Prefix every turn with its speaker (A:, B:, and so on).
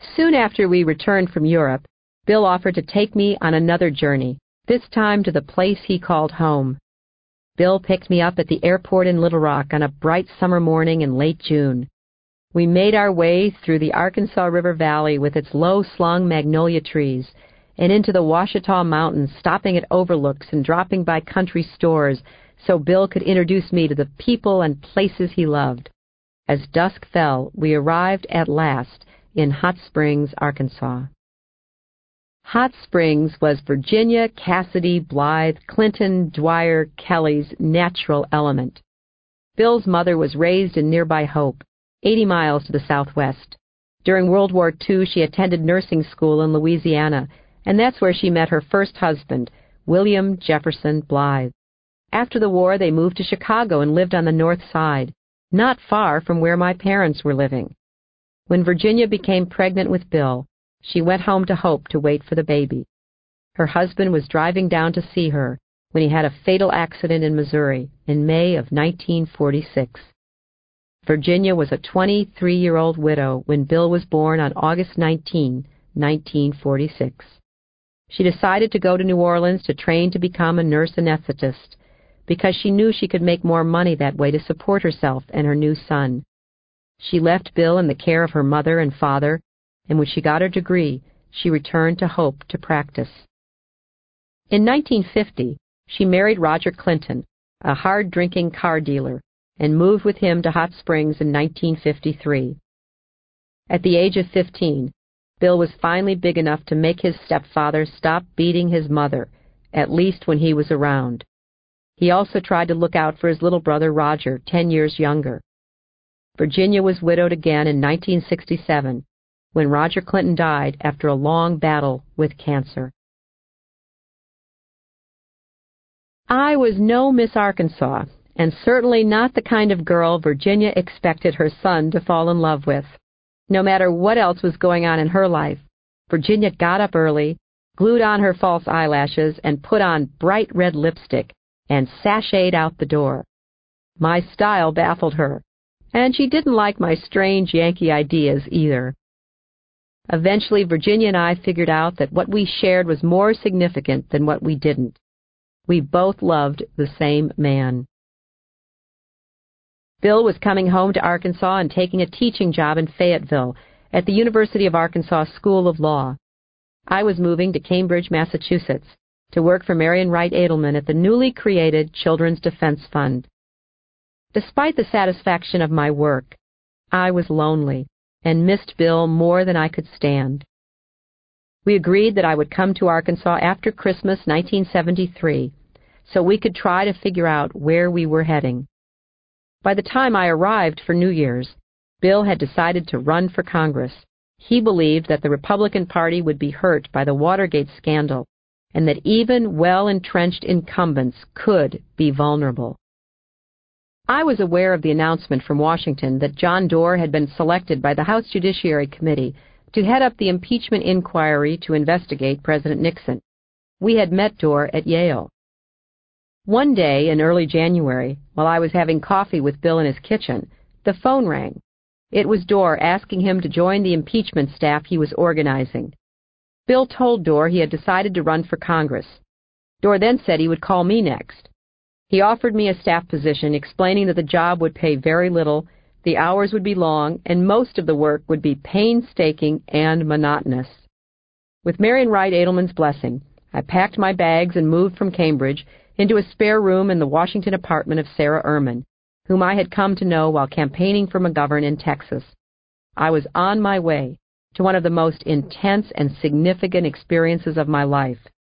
A: Soon after we returned from Europe, Bill offered to take me on another journey, this time to the place he called home. Bill picked me up at the airport in Little Rock on a bright summer morning in late June. We made our way through the Arkansas River Valley with its low-slung magnolia trees and into the Ouachita Mountains, stopping at overlooks and dropping by country stores so Bill could introduce me to the people and places he loved. As dusk fell, we arrived at last in Hot Springs, Arkansas. Hot Springs was Virginia Cassidy Blythe Clinton Dwyer Kelly's natural element. Bill's mother was raised in nearby Hope, 80 miles to the southwest. During World War II, she attended nursing school in Louisiana, and that's where she met her first husband, William Jefferson Blythe. After the war, they moved to Chicago and lived on the north side, not far from where my parents were living. When Virginia became pregnant with Bill, she went home to Hope to wait for the baby. Her husband was driving down to see her when he had a fatal accident in Missouri in May of 1946. Virginia was a 23-year-old widow when Bill was born on August 19, 1946. She decided to go to New Orleans to train to become a nurse anesthetist because she knew she could make more money that way to support herself and her new son. She left Bill in the care of her mother and father, and when she got her degree, she returned to Hope to practice. In 1950, she married Roger Clinton, a hard-drinking car dealer, and moved with him to Hot Springs in 1953. At the age of 15, Bill was finally big enough to make his stepfather stop beating his mother, at least when he was around. He also tried to look out for his little brother Roger, 10 years younger. Virginia was widowed again in 1967, when Roger Clinton died after a long battle with cancer. I was no Miss Arkansas, and certainly not the kind of girl Virginia expected her son to fall in love with. No matter what else was going on in her life, Virginia got up early, glued on her false eyelashes, and put on bright red lipstick, and sashayed out the door. My style baffled her, and she didn't like my strange Yankee ideas either. Eventually, Virginia and I figured out that what we shared was more significant than what we didn't. We both loved the same man. Bill was coming home to Arkansas and taking a teaching job in Fayetteville at the University of Arkansas School of Law. I was moving to Cambridge, Massachusetts, to work for Marian Wright Edelman at the newly created Children's Defense Fund. Despite the satisfaction of my work, I was lonely and missed Bill more than I could stand. We agreed that I would come to Arkansas after Christmas 1973 so we could try to figure out where we were heading. By the time I arrived for New Year's, Bill had decided to run for Congress. He believed that the Republican Party would be hurt by the Watergate scandal and that even well-entrenched incumbents could be vulnerable. I was aware of the announcement from Washington that John Doar had been selected by the House Judiciary Committee to head up the impeachment inquiry to investigate President Nixon. We had met Doar at Yale. One day in early January, while I was having coffee with Bill in his kitchen, the phone rang. It was Doar asking him to join the impeachment staff he was organizing. Bill told Doar he had decided to run for Congress. Doar then said he would call me next. He offered me a staff position, explaining that the job would pay very little, the hours would be long, and most of the work would be painstaking and monotonous. With Marian Wright Edelman's blessing, I packed my bags and moved from Cambridge into a spare room in the Washington apartment of Sarah Ehrman, whom I had come to know while campaigning for McGovern in Texas. I was on my way to one of the most intense and significant experiences of my life.